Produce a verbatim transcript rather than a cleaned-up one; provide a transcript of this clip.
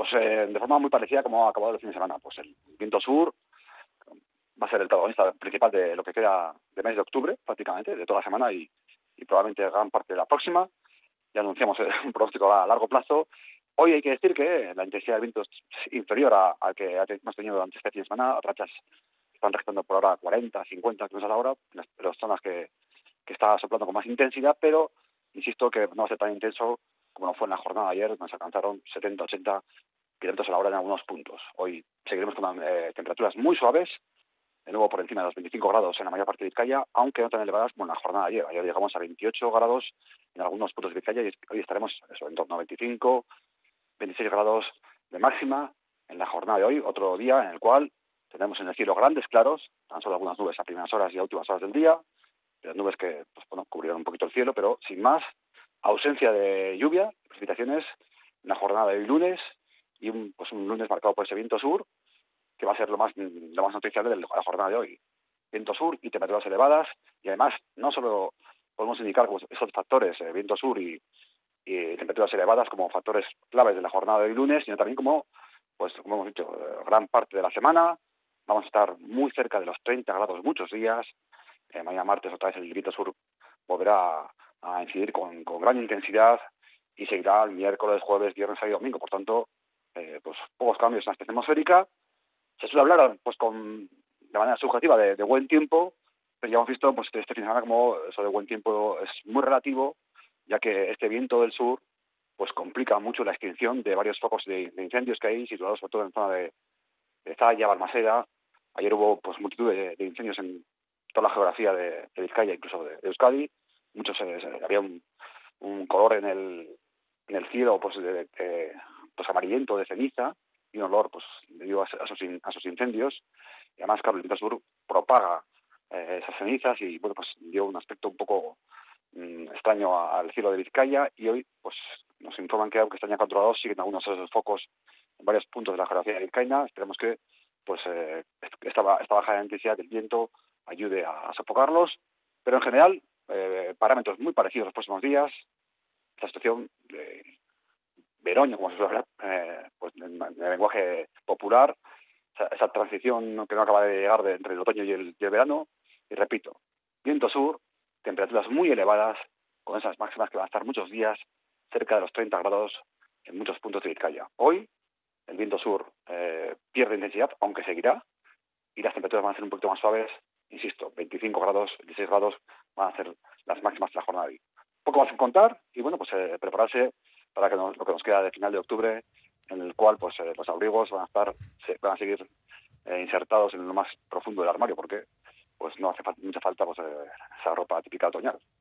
pues eh, de forma muy parecida como ha acabado el fin de semana. Pues el viento sur va a ser el protagonista principal de lo que queda de mes de octubre, prácticamente, de toda la semana y, y probablemente gran parte de la próxima. Ya anunciamos eh, un pronóstico a largo plazo. Hoy hay que decir que la intensidad del viento es inferior a, a que hemos tenido durante este fin de semana. Rachas están registrando por ahora cuarenta, cincuenta kilómetros a la hora en las, en las zonas que, que está soplando con más intensidad, pero insisto que no va a ser tan intenso como no fue en la jornada de ayer, donde se alcanzaron setenta, ochenta kilómetros a la hora en algunos puntos. Hoy seguiremos con eh, temperaturas muy suaves, de nuevo por encima de los veinticinco grados en la mayor parte de Vizcaya, aunque no tan elevadas como en la jornada de ayer. Ayer llegamos a veintiocho grados en algunos puntos de Vizcaya y hoy estaremos eso, en torno a veinticinco, veintiséis grados de máxima en la jornada de hoy, otro día en el cual tenemos en el cielo grandes claros, tan solo algunas nubes a primeras horas y a últimas horas del día, las nubes que pues, bueno, cubrirán un poquito el cielo, pero sin más, ausencia de lluvia, precipitaciones en la jornada de hoy lunes y un, pues un lunes marcado por ese viento sur, que va a ser lo más lo más noticiable de la jornada de hoy. Viento sur y temperaturas elevadas, y además no solo podemos indicar como esos factores, eh, viento sur y, y temperaturas elevadas como factores claves de la jornada de hoy lunes, sino también como, pues como hemos dicho, eh, gran parte de la semana vamos a estar muy cerca de los treinta grados muchos días. Eh, mañana martes otra vez el viento sur volverá a, a incidir con, con gran intensidad y seguirá el miércoles, jueves, viernes, sábado y domingo. Por tanto, eh, pues pocos cambios en la estación atmosférica. Se suele hablar pues con de manera subjetiva de, de buen tiempo, pero ya hemos visto pues este fin de semana como eso de buen tiempo es muy relativo, ya que este viento del sur pues complica mucho la extinción de varios focos de, de incendios que hay situados sobre todo en zona de, de Zalla, Balmaseda. Ayer hubo pues multitud de, de incendios en toda la geografía de, de Vizcaya, incluso de, de Euskadi. Muchos eh, había un, un color en el en el cielo pues de, de pues amarillento de ceniza y un olor pues debido a, a, esos, a esos incendios. Y además, claro, el viento sur propaga eh, esas cenizas y bueno pues dio un aspecto un poco mmm, extraño a, al cielo de Vizcaya. Y hoy pues nos informan que aunque están ya controlados siguen algunos de esos focos en varios puntos de la geografía de Vizcaya. Esperemos que pues eh, esta, esta baja de intensidad del viento ayude a, a sofocarlos, pero en general eh, parámetros muy parecidos los próximos días. Esta situación de veroño, como se suele hablar, eh, pues en, en el lenguaje popular, esa, esa transición que no acaba de llegar de, entre el otoño y el, y el verano. Y repito, viento sur, temperaturas muy elevadas, con esas máximas que van a estar muchos días cerca de los treinta grados en muchos puntos de Vizcaya. Hoy el viento sur eh, pierde intensidad, aunque seguirá, y las temperaturas van a ser un poquito más suaves, insisto, veinticinco grados, dieciséis grados van a ser las máximas de la jornada de hoy. Poco más que contar y bueno, pues eh, prepararse para que nos, lo que nos queda de final de octubre, en el cual pues eh, los abrigos van a estar, se, van a seguir eh, insertados en lo más profundo del armario, porque pues no hace fa- mucha falta pues eh, esa ropa típica otoñal.